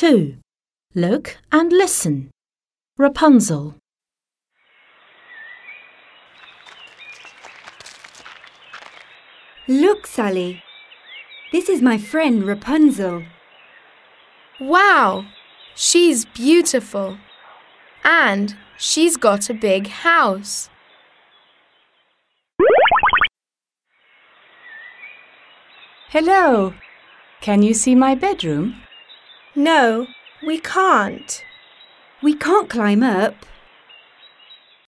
2. Look and listen. Rapunzel. Look, Sally. This is my friend Rapunzel. Wow, she's beautiful. And she's got a big house. Hello. Can you see my bedroom? No, we can't. We can't climb up.